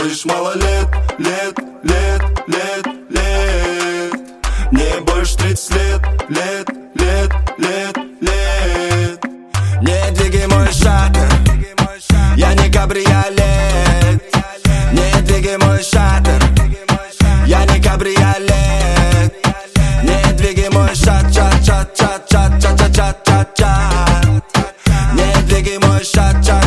будешь малолет, лет. Мне больше 30 лет. Не двигай мой шатер, я не кабриолет. Не двигай мой шатер, я не кабриолет. Не двигай мой шатер. Не двигай мой шатер.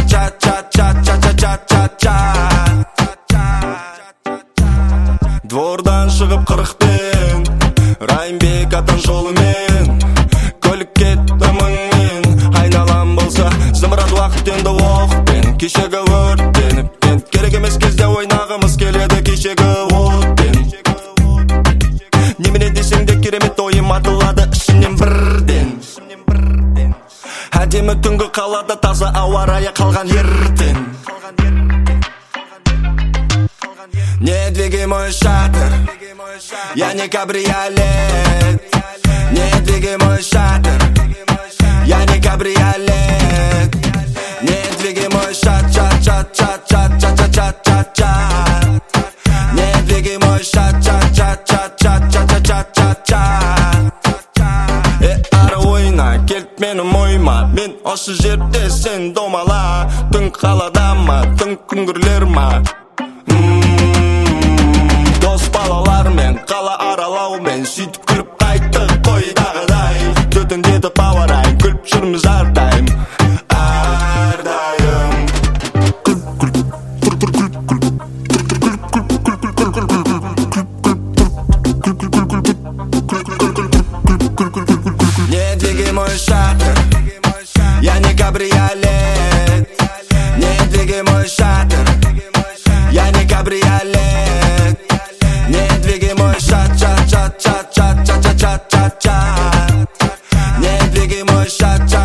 Двордан шығып 40-пен, Райымбек atan жолымен, көлік кетті мыңмен. Айналам болса зымырат уақыт енді оқпен. Кешегі өрттеніп, керек емес кезде ойнағымыз келеді кешегі отпен. Немене десең де керемет ойым атылады ішінен бірден. Әдемі түнгі қалада таза ауа райы қалған ертең. Не двигай мой шатер, я не кабриолет. Не двигай мой шатер, я не кабриолет. Не двигай мой шатер. Не двигай мой шатер. Ары ойна, келт менің ойма. Мен осы жерде, сен домала. Түн қалада ма, түн күңгірлер ма? Дос балалармен, қала аралаумен, сөйтіп күліп қайттық қойдағыдай. Төтіндетіп ауарайын, күліп жүрміз әрдайым. Не двигай мой шатер, я не кабриолет. Не двигай мой шатер, я не кабриолет. Не двигай мой шатер. Не двигай мой шатер.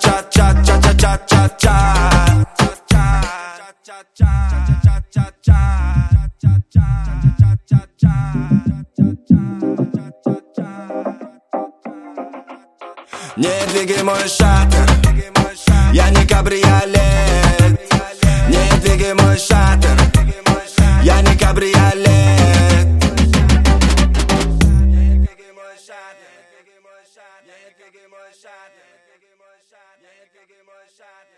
Не двигай мой шатер, я не кабриолет. Не двигай мой шатер.